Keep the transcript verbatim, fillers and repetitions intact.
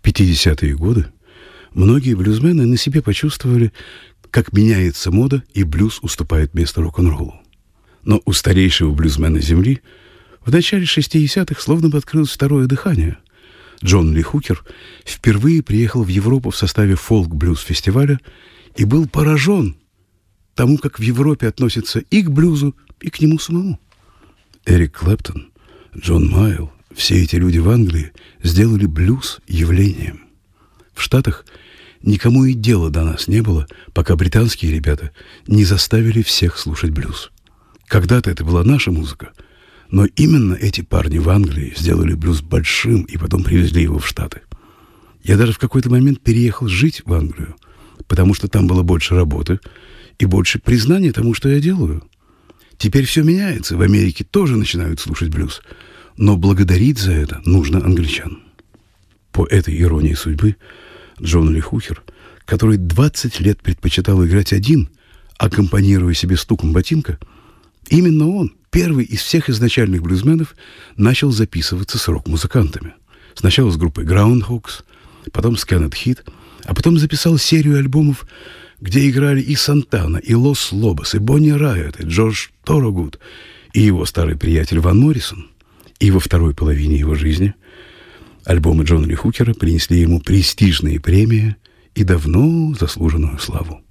пятидесятые годы многие блюзмены на себе почувствовали, как меняется мода, и блюз уступает место рок-н-роллу. Но у старейшего блюзмена Земли в начале шестидесятых словно бы открылось второе дыхание. Джон Ли Хукер впервые приехал в Европу в составе фолк-блюз-фестиваля и был поражен тому, как в Европе относятся и к блюзу, и к нему самому. Эрик Клэптон, Джон Майл, все эти люди в Англии сделали блюз явлением. В Штатах никому и дела до нас не было, пока британские ребята не заставили всех слушать блюз. Когда-то это была наша музыка, но именно эти парни в Англии сделали блюз большим и потом привезли его в Штаты. Я даже в какой-то момент переехал жить в Англию, потому что там было больше работы и больше признания тому, что я делаю. Теперь все меняется, в Америке тоже начинают слушать блюз, но благодарить за это нужно англичан. По этой иронии судьбы Джон Ли Хукер, который двадцать лет предпочитал играть один, аккомпанируя себе стуком ботинка, именно он, первый из всех изначальных блюзменов, начал записываться с рок-музыкантами. Сначала с группой Groundhogs, потом с Kenneth Heat, а потом записал серию альбомов, где играли и Сантана, и Лос Лобос, и Бонни Райот, и Джордж Торогуд, и его старый приятель Ван Моррисон. И во второй половине его жизни альбомы Джона Ли Хукера принесли ему престижные премии и давно заслуженную славу.